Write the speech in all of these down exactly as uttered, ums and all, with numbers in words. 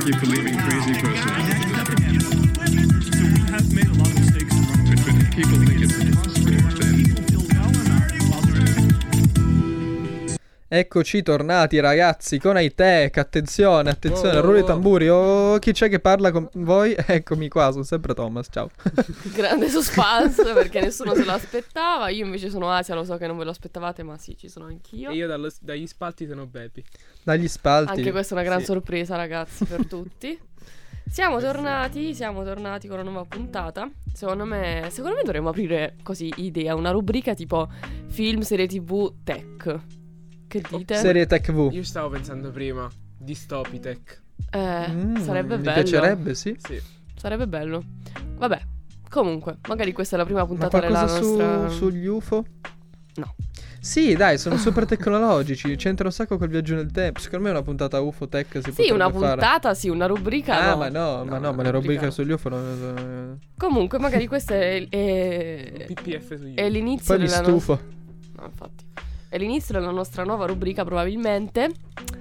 keep believing crazy person. So we have made a lot of mistakes. But, but if people think it's impossible, then... Eccoci tornati ragazzi con Hightech. Attenzione, attenzione, oh, ruolo i tamburi. Oh, chi c'è che parla con voi? Eccomi qua, sono sempre Thomas, ciao. Grande suspense perché nessuno se lo aspettava. Io invece sono Asia, lo so che non ve lo aspettavate, ma sì, ci sono anch'io. E io dallo, dagli spalti sono Bepi. Dagli spalti. Anche questa è una gran sì. sorpresa ragazzi per tutti. Siamo tornati, siamo tornati con una nuova puntata. Secondo me, secondo me dovremmo aprire così idea, una rubrica tipo film, serie tv, tech. Che dite? Serie Tech V. Io stavo pensando prima Dystopitech. Eh, Mm, sarebbe mi bello. piacerebbe, sì. Sì. Sarebbe bello. Vabbè, comunque, magari questa è la prima Ma puntata della qualcosa su, nostra... sugli U F O? No. Sì, dai, sono super tecnologici. C'entra un sacco col viaggio nel tempo. Secondo me una puntata U F O Tech si Sì, potrebbe una fare. puntata, sì, una rubrica. Ah, no. ma no, ma no, ma le una rubriche rubrica sugli U F O non... Comunque, magari questo è, è, P P F su YouTube. è l'inizio Poi mi della stufo. nostra... No, infatti. È l'inizio della nostra nuova rubrica probabilmente.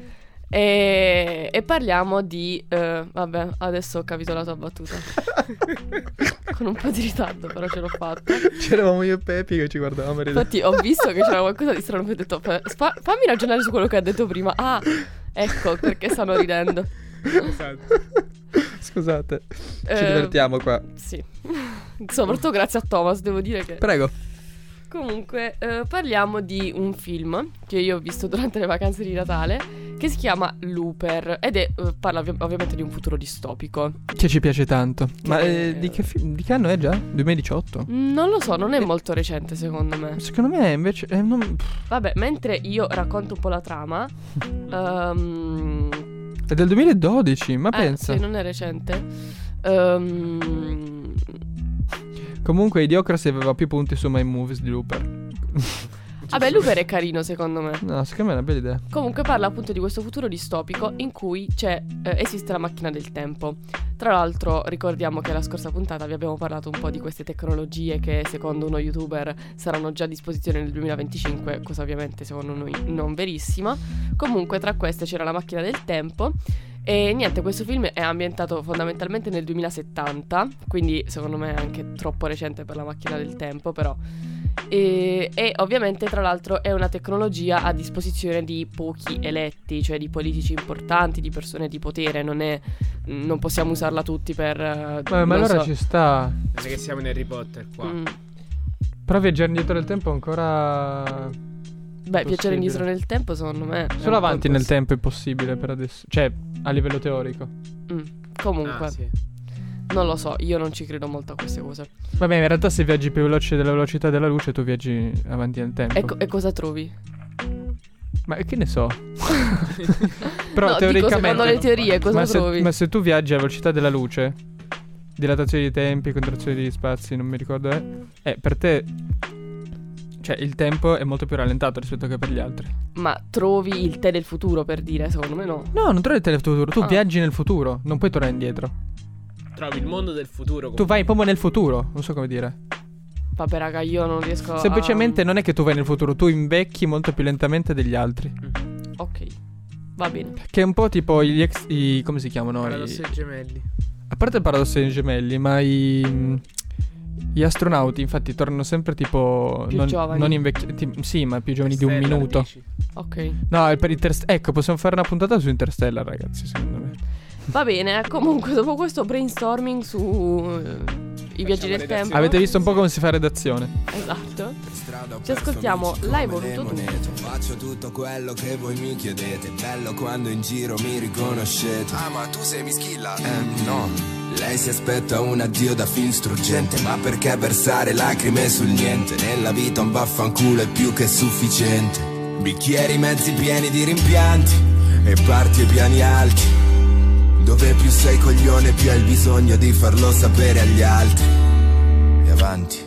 E, e parliamo di eh, vabbè, adesso ho capito la tua battuta. Con un po' di ritardo, però ce l'ho fatta. C'eravamo io e Pepi che ci guardavamo ridere. Infatti ho visto che c'era qualcosa di strano. Ho detto fa- fa- fammi ragionare su quello che ha detto prima. Ah, ecco perché stanno ridendo. Esatto. Scusate, ci Eh, divertiamo qua. Sì. Soprattutto grazie a Thomas, devo dire che... Prego. Comunque eh, parliamo di un film che io ho visto durante le vacanze di Natale, che si chiama Looper ed è eh, parla ovvi- ovviamente di un futuro distopico. Che ci piace tanto. Ma Che- eh, di, che fi- di che anno è già? duemiladiciotto? Non lo so, non è Eh. molto recente secondo me. Secondo me invece eh, non... Vabbè, mentre io racconto un po' la trama, ehm, è del duemiladodici, ma eh, pensa. sì, non è recente. Ehm, Comunque Idiocracy aveva più punti su My Movies di Looper. Vabbè, Looper è carino secondo me. No, secondo me è una bella idea. Comunque parla appunto di questo futuro distopico in cui c'è, eh, esiste la macchina del tempo. Tra l'altro ricordiamo che la scorsa puntata vi abbiamo parlato un po' di queste tecnologie che secondo uno youtuber saranno già a disposizione nel duemilaventicinque, cosa ovviamente secondo noi non verissima. Comunque tra queste c'era la macchina del tempo. E niente, questo film è ambientato fondamentalmente nel duemilasettanta, quindi secondo me è anche troppo recente per la macchina del tempo, però. E, e ovviamente tra l'altro è una tecnologia a disposizione di pochi eletti, cioè di politici importanti, di persone di potere, non è, non possiamo usarla tutti per... eh, Vabbè, ma non allora so. ci sta. Non è che siamo in Harry Potter qua. Mm. Però viaggiare indietro nel tempo è ancora... Beh, viaggiare Possibile. indietro nel tempo secondo me è un Solo po' avanti nel impossibile. tempo è possibile per adesso. Cioè, a livello teorico. Mm. Comunque, Ah, sì. non lo so, io non ci credo molto a queste cose. Vabbè, in realtà se viaggi più veloce della velocità della luce, tu viaggi avanti nel tempo. E, co- e cosa trovi? Ma che ne so? Però No, dico, teoricamente... secondo le teorie cosa ma, se, trovi? ma se tu viaggi alla velocità della luce, dilatazione di tempi, contrazione di spazi, non mi ricordo, eh, eh per te... Cioè, il tempo è molto più rallentato rispetto che per gli altri. Ma trovi il te del futuro, per dire? Secondo me no. No, non trovi il telefuturo, tu Ah. viaggi nel futuro, non puoi tornare indietro. Trovi il mondo del futuro. Tu vai proprio nel futuro, non so come dire. Vabbè raga, io non riesco a... Semplicemente non è che tu vai nel futuro, tu invecchi molto più lentamente degli altri. Ok, va bene. Che è un po' tipo gli ex... I, come si chiamano? Paradosso I, dei gemelli. a parte il paradosso dei gemelli, ma i... Gli astronauti infatti tornano sempre tipo Più non, giovani. non invecchiati. Sì, ma più giovani di un Interstellar, minuto. dici? Ok. No, è per Interstellar. Ecco, possiamo fare una puntata su Interstellar, ragazzi, secondo me. Va bene, comunque dopo questo brainstorming su eh, i viaggi del redazione. tempo. Avete visto un po' come si fa redazione? Esatto. Ci ascoltiamo L'hai voluto tu. Faccio tutto quello che voi mi chiedete. Bello quando in giro mi riconoscete. Ah, ma tu sei mischilla? Eh, no. Lei si aspetta un addio da film struggente. Ma perché versare lacrime sul niente? Nella vita un vaffanculo è più che sufficiente. Bicchieri mezzi pieni di rimpianti e parti ai piani alti, dove più sei coglione più hai il bisogno di farlo sapere agli altri. E avanti.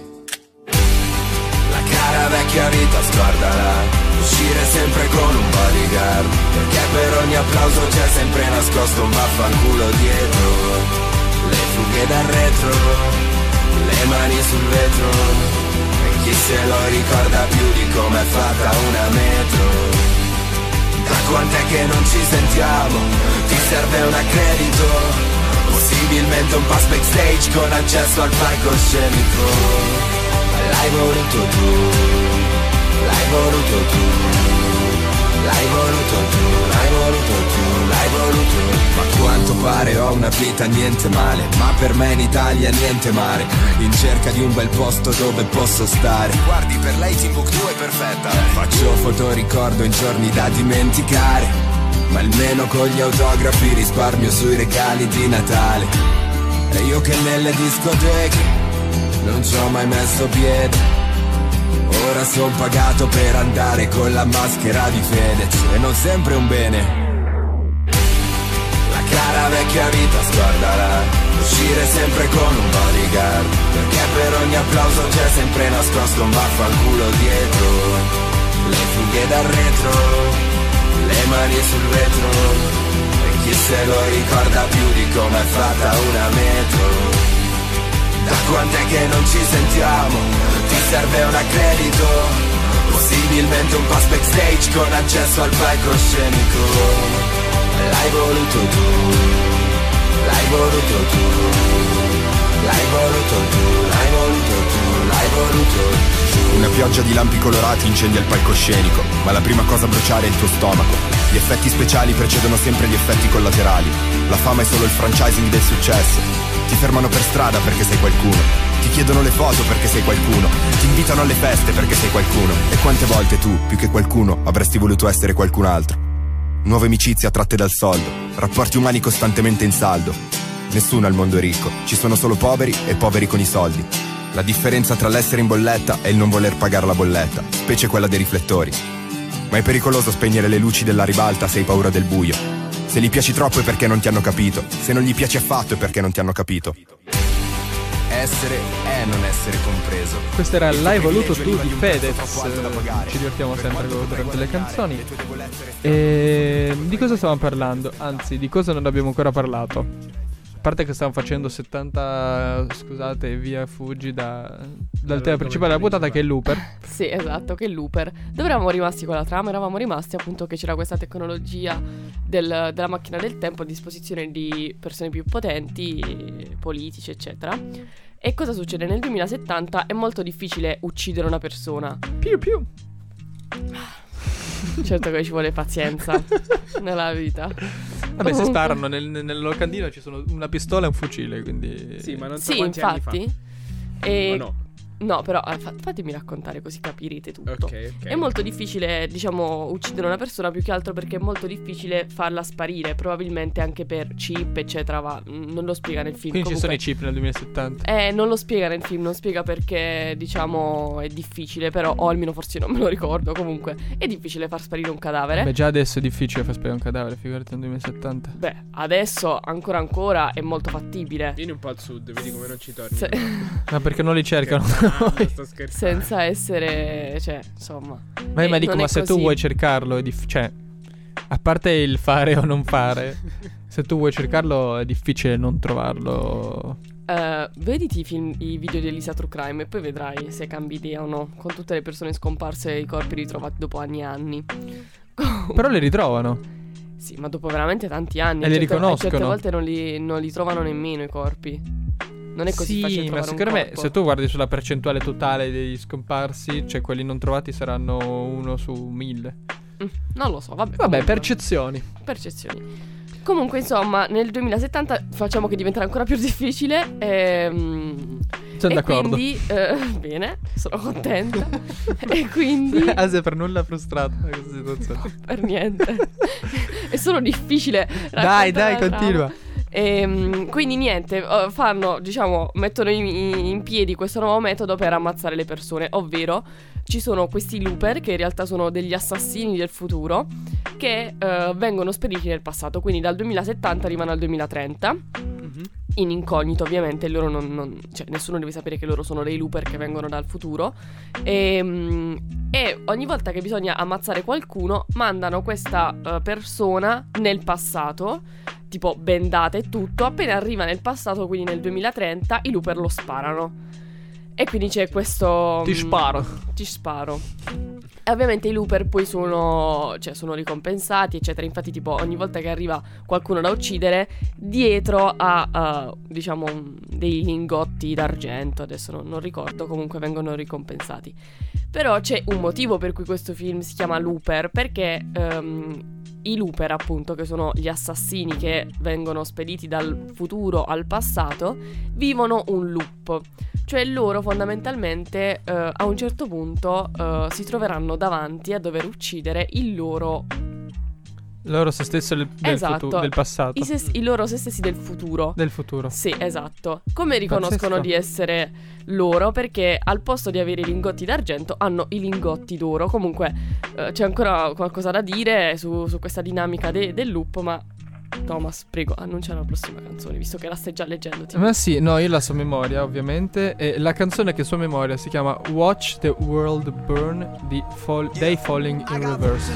La cara vecchia vita scordala, uscire sempre con un bodyguard, perché per ogni applauso c'è sempre nascosto un vaffanculo dietro. Le fughe dal retro, le mani sul vetro, e chi se lo ricorda più di com'è fatta una metro. Da quant'è che che non ci sentiamo. Ti serve un accredito, possibilmente un pass backstage con accesso al palcoscenico. L'hai voluto tu, l'hai voluto tu, l'hai voluto tu, l'hai voluto tu, l'hai voluto. Ma a quanto pare ho una vita niente male, ma per me in Italia niente mare. In cerca di un bel posto dove posso stare. Guardi, per lei Timbuktu è perfetta. Faccio fotoricordo in giorni da dimenticare, ma almeno con gli autografi risparmio sui regali di Natale. E io che nelle discoteche non ci ho mai messo piede, ora son pagato per andare con la maschera di Fedez. E non sempre un bene. La cara vecchia vita, guardala, uscire sempre con un bodyguard, perché per ogni applauso c'è sempre nascosto un vaffanculo dietro. Le fughe dal retro, le mani sul vetro, e chi se lo ricorda più di come è fatta una metro. Da quant'è che non ci sentiamo? Ti serve un accredito, possibilmente un pass backstage con accesso al palcoscenico. L'hai voluto tu, l'hai voluto tu, l'hai voluto tu, l'hai voluto tu, l'hai voluto tu. Una pioggia di lampi colorati incendia il palcoscenico, ma la prima cosa a bruciare è il tuo stomaco. Gli effetti speciali precedono sempre gli effetti collaterali. La fama è solo il franchising del successo. Ti fermano per strada perché sei qualcuno, ti chiedono le foto perché sei qualcuno, ti invitano alle feste perché sei qualcuno. E quante volte tu, più che qualcuno, avresti voluto essere qualcun altro? Nuove amicizie attratte dal soldo, rapporti umani costantemente in saldo. Nessuno al mondo è ricco, ci sono solo poveri e poveri con i soldi. La differenza tra l'essere in bolletta e il non voler pagare la bolletta, specie quella dei riflettori. Ma è pericoloso spegnere le luci della ribalta se hai paura del buio. Se gli piaci troppo è perché non ti hanno capito, se non gli piaci affatto è perché non ti hanno capito. Essere è non essere compreso. Questo era L'hai voluto tu di Fedez. Ci divertiamo sempre durante le canzoni. E di cosa stavamo parlando? Anzi, di cosa non abbiamo ancora parlato. A parte che stavamo facendo settanta, scusate, via fuggi da, dal tema principale della puntata, che è il looper. Sì, esatto, che è il looper. Dove eravamo rimasti con la trama? Eravamo rimasti appunto che c'era questa tecnologia del, della macchina del tempo a disposizione di persone più potenti, politici, eccetera. E cosa succede? Nel duemilasettanta è molto difficile uccidere una persona. Più più. Certo che ci vuole pazienza nella vita. Vabbè, Comunque... si sparano nel, nel locandino, ci sono una pistola e un fucile, quindi... Sì, ma non so Sì, quanti infatti. anni E... fa. O no? No, però eh, fa- fatemi raccontare così capirete tutto. Ok, ok. È molto difficile, diciamo, uccidere una persona, più che altro perché è molto difficile farla sparire, probabilmente anche per chip, eccetera, va. Non lo spiega nel film. Quindi ci sono Comunque- i chip nel duemilasettanta. Eh, non lo spiega nel film, non spiega perché, diciamo, è difficile, però, o almeno forse non me lo ricordo, comunque, è difficile far sparire un cadavere. Beh, già adesso è difficile far sparire un cadavere, figurati nel duemilasettanta. Beh, adesso, ancora ancora, è molto fattibile. Vieni un po' al sud, vedi come non ci torni. Se- Ma perché non li cercano? Ah, sto scherzando. senza essere, cioè, insomma. Ma, Eh, ma dico, non ma è se tu così. vuoi cercarlo è dif- cioè, a parte il fare o non fare, se tu vuoi cercarlo è difficile non trovarlo. Eh, vediti i film, i video di Elisa True Crime e poi vedrai se cambi idea o no. Con tutte le persone scomparse e i corpi ritrovati dopo anni e anni. Però le ritrovano. Sì, ma dopo veramente tanti anni. E li certe, riconoscono. Certe volte non li, non li trovano nemmeno i corpi. Non è così sì, facile ma trovare un secondo me corpo. se tu guardi sulla percentuale totale degli scomparsi, cioè quelli non trovati saranno uno su mille. Mm, non lo so, vabbè. Vabbè, comunque. percezioni. Percezioni. Comunque, insomma, nel duemilasettanta facciamo che diventerà ancora più difficile. Ehm, Sono e d'accordo. quindi, eh, bene, sono contenta. E quindi, Ase per nulla frustrato da questa situazione. per niente. È solo difficile. Dai, raccontare dai, la trama. continua. Ehm, quindi niente, eh, fanno, diciamo, mettono in, in piedi questo nuovo metodo per ammazzare le persone, ovvero ci sono questi looper che in realtà sono degli assassini del futuro che eh, vengono spediti nel passato, quindi dal duemilasettanta arrivano al duemilatrenta. Mhm. In incognito, ovviamente, loro non, non- cioè nessuno deve sapere che loro sono dei looper che vengono dal futuro. E, e ogni volta che bisogna ammazzare qualcuno, mandano questa eh, persona nel passato, tipo bendata e tutto. Appena arriva nel passato, quindi nel duemilatrenta, i looper lo sparano. E quindi c'è questo. Ti mm, sparo. Ti sparo. E ovviamente i looper poi sono, cioè, sono ricompensati, eccetera. Infatti, tipo, ogni volta che arriva qualcuno da uccidere, dietro a, uh, diciamo, un, dei lingotti d'argento. Adesso non, non ricordo, comunque vengono ricompensati. Però c'è un motivo per cui questo film si chiama Looper, perché um, i looper, appunto, che sono gli assassini che vengono spediti dal futuro al passato, vivono un loop. Cioè loro fondamentalmente uh, a un certo punto uh, si troveranno davanti a dover uccidere il loro... Loro se stesso del, del, esatto, futuro, del passato. I, ses- i loro se stessi del futuro. Del futuro. Sì, esatto. Come riconoscono Pazzesco. di essere loro? Perché al posto di avere i lingotti d'argento hanno i lingotti d'oro. Comunque uh, c'è ancora qualcosa da dire su, su questa dinamica de- del loop, ma... Thomas, prego, annuncia la prossima canzone, visto che la stai già leggendo. Tipo. Ma sì, no, io la so a memoria, ovviamente. E la canzone che so a memoria si chiama Watch the World Burn di Fall- Day Falling in Reverse.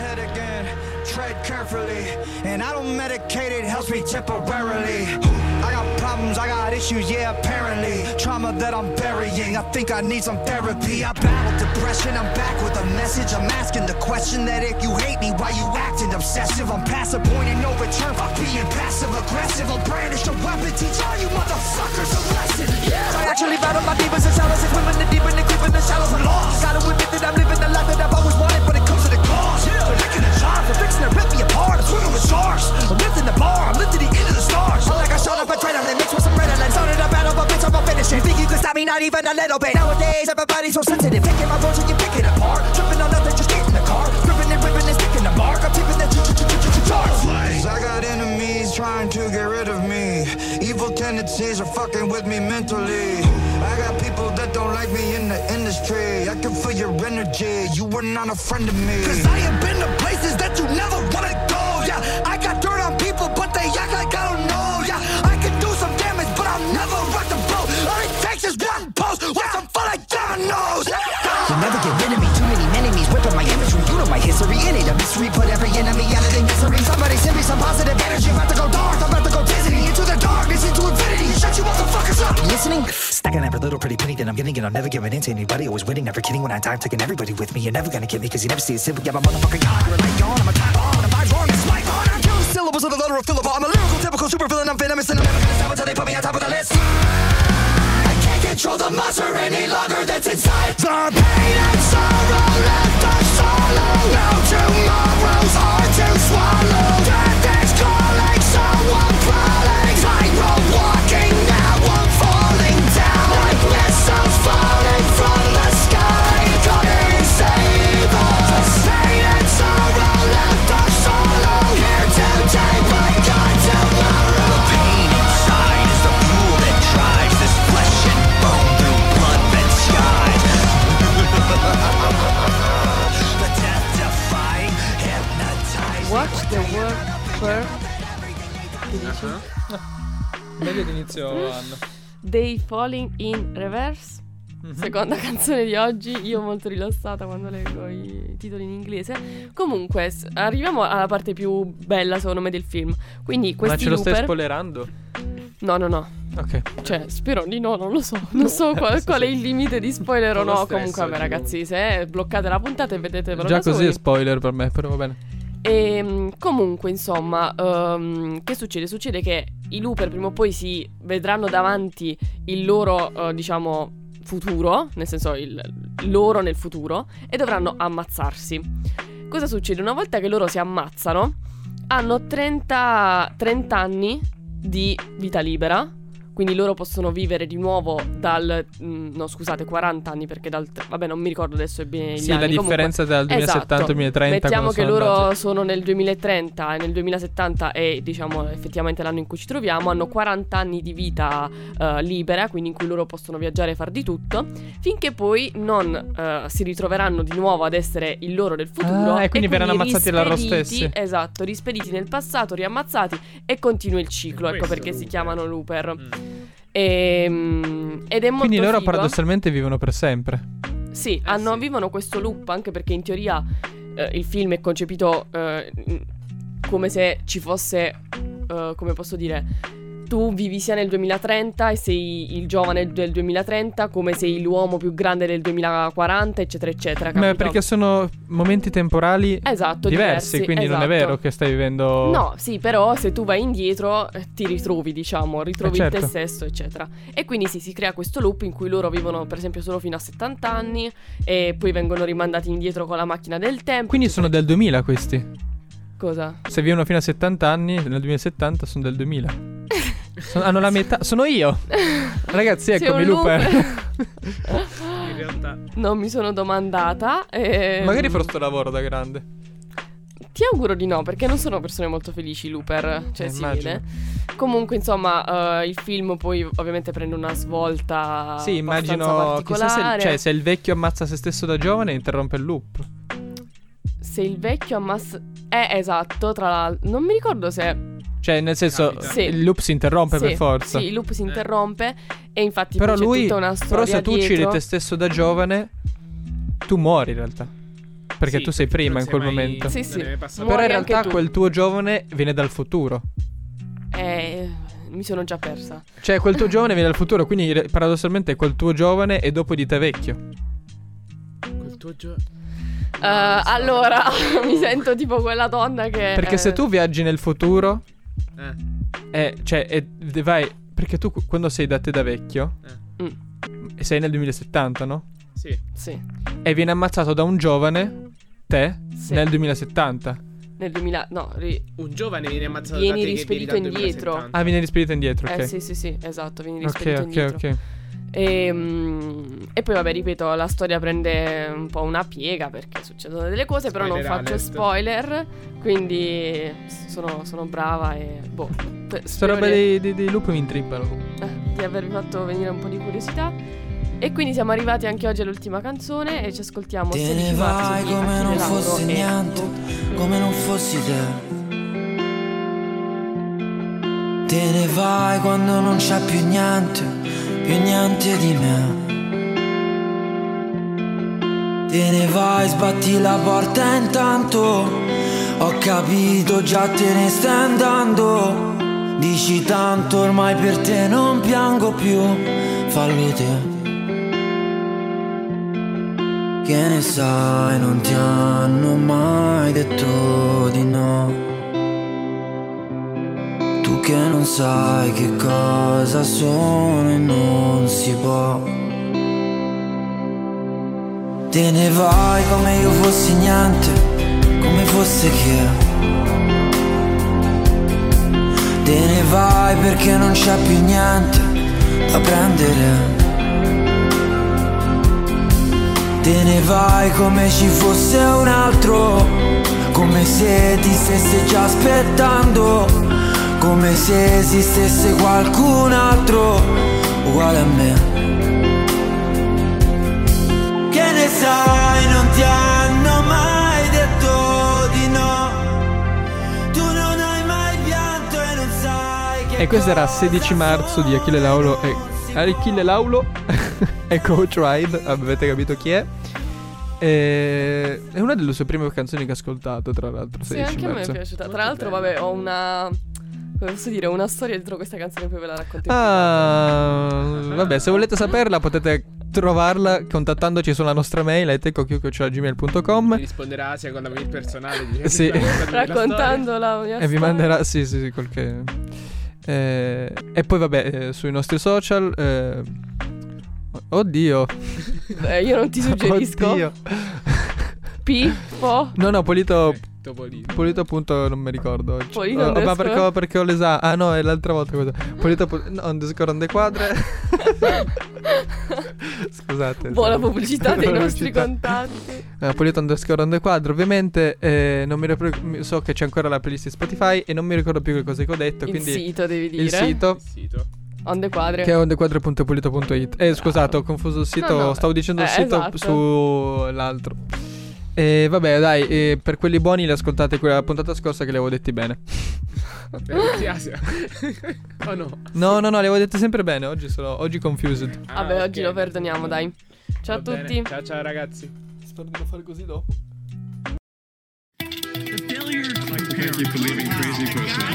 Tread carefully, and I don't medicate, it helps me temporarily. I got problems, I got issues, yeah, apparently. Trauma that I'm burying, I think I need some therapy. I battled depression, I'm back with a message. I'm asking the question that if you hate me, why you acting obsessive? I'm past the point and no return by being passive aggressive. I'll brandish a weapon, teach all you motherfuckers a lesson. Yeah. I actually battle my demons and shadows, and swimming the deep and the creep in the shallows. I'm lost. Gotta admit that I'm living the life that I've always wanted, but it comes at a cost. Yeah. They're licking the charms, they're fixing to rip me apart. I'm swimming with sharks. I'm lifting the bar, I'm lifting the end of the stars. I like I shot up a trainer, they mix with some red and started a battle, but bitch, I'm a finish it. Think you can stop me, not even a little bit. Nowadays, everybody's so sensitive. Picking my words and you picking apart. Tripping on nothing, just get in the car. Gripping and ripping and sticking the mark. I'm tipping the charts. I got enemies trying to get rid of me. Evil tendencies are fucking with me mentally. I got people that don't like me in the industry. I can feel your energy, you were not a friend of me. Cause I have been to places that you never wanna go. Yeah, I got dirt on people, but they act like I don't know. Yeah, I can do some damage, but I'll never rock the boat. All it takes is one post, watch them fall like dominoes. You'll never get rid of me, too many enemies whipping my imagery. You know my history, it ain't a mystery. Put every enemy out of their misery. Somebody send me some positive energy. I'm about to go dark, I'm about to go dizzy. Into the darkness, into infinity. Shut you motherfuckers up. Listening? Stacking every little pretty penny that I'm getting, and I'm never giving in to anybody. Always winning, never kidding. When I die, I'm taking everybody with me. You're never gonna get me, cause you never see it simple. Yeah, my motherfucking God, you're a light yawn. I'm a time bomb, I'm vibes wrong, it's my on. I'm two syllables of the letter of Philip. I'm a lyrical, typical super villain. I'm venomous, and I'm never gonna stop until they put me on top of the list. I can't control the monster any longer that's inside. The pain and sorrow left us solo. No tomorrows are to swallow. Death is calling, so I'm crawling. Tightrope walking, now I'm falling down. Like missiles falling from the sky. Come and save us. Pain and sorrow left us solo. Here today, but gone tomorrow. The pain inside is the fuel that drives this flesh and bone through blood-red skies. The death-defying, hypnotizing. Watch the world burn. Che dici? Meglio d'inizio anno. Day Falling in Reverse. Mhm. Seconda canzone di oggi. Io molto rilassata quando leggo i titoli in inglese. Comunque s- arriviamo alla parte più bella secondo me del film. Quindi Ma questi ce lo stai looper. spoilerando? No, no, no. Ok. Cioè, spero di no, non lo so. Non so qual, qual è il limite di spoiler o Con lo no. stesso, Comunque, vabbè, tipo. ragazzi, se bloccate la puntata e vedetevelo Già da così soli. è spoiler per me, però va bene. E comunque, insomma, ehm, che succede? Succede che i looper prima o poi si vedranno davanti il loro, eh, diciamo, futuro, nel senso il loro nel futuro, e dovranno ammazzarsi. Cosa succede? Una volta che loro si ammazzano, hanno trenta, trenta anni di vita libera. Quindi loro possono vivere di nuovo dal... mh, no, scusate, quaranta anni, perché dal... vabbè, non mi ricordo adesso bene gli Sì, anni. la differenza Comunque, dal duemilasettanta al esatto. duemilatrenta. Mettiamo quando che sono loro andati. sono nel duemilatrenta e nel duemilasettanta è, diciamo, effettivamente l'anno in cui ci troviamo. Hanno quaranta anni di vita eh, libera, quindi in cui loro possono viaggiare e far di tutto, finché poi non eh, si ritroveranno di nuovo ad essere il loro del futuro. Ah, e quindi verranno ammazzati loro rispediti- stessi. Esatto, rispediti nel passato, riammazzati, e continua il ciclo. Ecco Questo perché si looper. chiamano looper. Mm. E, mm, ed è molto Quindi loro figo. paradossalmente vivono per sempre. Sì, hanno, sì. vivono questo loop, anche perché in teoria eh, il film è concepito eh, come se ci fosse, eh, come posso dire, tu vivi sia nel duemilatrenta e sei il giovane del duemilatrenta come sei l'uomo più grande del duemilaquaranta, eccetera eccetera, Ma capito? perché sono momenti temporali Esatto, diversi, diversi, quindi non è esatto. vero che stai vivendo. No, sì, però se tu vai indietro eh, ti ritrovi, diciamo, ritrovi Eh, te certo. stesso, eccetera. E quindi sì, si crea questo loop in cui loro vivono, per esempio, solo fino a settanta anni e poi vengono rimandati indietro con la macchina del tempo. Quindi sono del duemila questi. Cosa? Se vivono fino a settanta anni, nel duemilasettanta sono del duemila. Sono- hanno la metà. Sono io. Ragazzi, Sei eccomi, un Looper. In realtà Non mi sono domandata. E... Magari farò sto lavoro da grande. Ti auguro di no, perché non sono persone molto felici, Looper. Cioè, Eh, si immagino. vede. Comunque, insomma, eh, il film poi ovviamente prende una svolta. Sì, abbastanza immagino. Chissà se, particolare. cioè, se il vecchio ammazza se stesso da giovane, interrompe il loop. Se il vecchio ammazza. Eh, esatto, tra l'altro. Non mi ricordo se. Cioè, nel senso, Capita. Sì. il loop si interrompe Sì, per forza. Sì, il loop si interrompe. E infatti Però poi c'è lui. tutta una storia Però se tu uccidi dietro. te stesso da giovane, tu muori in realtà. Perché sì, tu sei perché prima non in quel sei mai- momento. Sì, non sì. è mai passato. Però in Muori anche realtà tu. quel tuo giovane viene dal futuro. Eh, mi sono già persa. Cioè, quel tuo giovane viene dal futuro. Quindi re- paradossalmente quel tuo giovane è dopo di te vecchio. Quel tuo gio- Eh, allora, mi sento tipo quella donna che. Perché eh, se tu viaggi nel futuro, Eh, eh, cioè, e vai. Perché tu qu- quando sei da te da vecchio, Mm, e sei nel duemilasettanta, no? sì. sì, E viene ammazzato da un giovane, te, sì. nel duemilasettanta. Nel duemila. No, ri- Un giovane viene ammazzato Vieni da te che rispedito vieni dal indietro. duemilasettanta. Ah, viene rispedito indietro, ok. eh sì, sì, sì, esatto, vieni Ok, rispedito ok, indietro. ok. E, mm, e poi vabbè, ripeto, la storia prende un po' una piega perché succedono delle cose, però non Spoiler faccio alert. spoiler, quindi sono, sono brava e boh. pe- Queste spero robe di, dei, dei, dei lupi mi intrippano. eh, di avervi fatto venire un po' di curiosità. E quindi siamo arrivati anche oggi all'ultima canzone e ci ascoltiamo Te ne sedici marzo vai di come Achille non Lauro fosse e- niente, come non fossi te. Te ne vai quando non c'è più niente, più niente di me. Te ne vai, sbatti la porta intanto. Ho capito, già te ne stai andando. Dici tanto, ormai per te non piango più. Fallo te. Che ne sai, non ti hanno mai detto di no. Tu che non sai che cosa sono e non si può. Te ne vai come io fossi niente, come fosse che. Te ne vai perché non c'è più niente da prendere. Te ne vai come ci fosse un altro, come se ti stesse già aspettando, come se esistesse qualcun altro uguale a me. Che ne sai, non ti hanno mai detto di no. Tu non hai mai pianto e non sai che E questo era cosa sedici marzo di Achille Lauro e Achille Laulo e Coach Ride, avete capito chi è? E... È una delle sue prime canzoni che ho ascoltato, tra l'altro. Sì, sedici anche a me è marzo. piaciuta. Molto Tra l'altro, bella. vabbè, ho una. Come posso dire, una storia dietro questa canzone, poi ve la racconto in Ah, vabbè, se volete saperla potete trovarla contattandoci sulla nostra mail eteco chiocciola gmail punto com Mi risponderà secondo me il personale di Sì. privato. Raccontando la mia e vi storia. manderà, sì, sì, sì, qualche... Eh, e poi vabbè, eh, sui nostri social... eh, Oddio. Eh, io non ti suggerisco. Oddio. Pippo. No, no, Polito... Topolino. Polito appunto non mi ricordo oggi. Polito Oh, ma underscore? perché, ho- perché ho l'esame. Ah no, è l'altra volta cosa. Polito pu- no, underscore on the quadre. Scusate. Buona sì. pubblicità dei Buona nostri pubblicità. contatti. Eh, Polito underscore on the quadro. Ovviamente eh, non mi ripro- mi- so che c'è ancora la playlist di Spotify e non mi ricordo più che cosa che ho detto. Il quindi sito, devi dire. il sito Il sito. On the quadre. che è ondequadre punto polito punto it. Eh scusate, ho confuso il sito, No, no, stavo dicendo il eh, sito esatto. sull'altro. E vabbè, dai, eh, per quelli buoni le ascoltate quella puntata scorsa che le avevo detti bene. Per Asia. Oh no. No, no, no, le avevo dette sempre bene. Oggi sono oggi confused. Ah, Vabbè, ok. oggi lo perdoniamo, dai. Ciao a Va bene. tutti. Ciao ciao ragazzi. Spero di non fare così dopo. The failure to prepare. keep believing crazy person.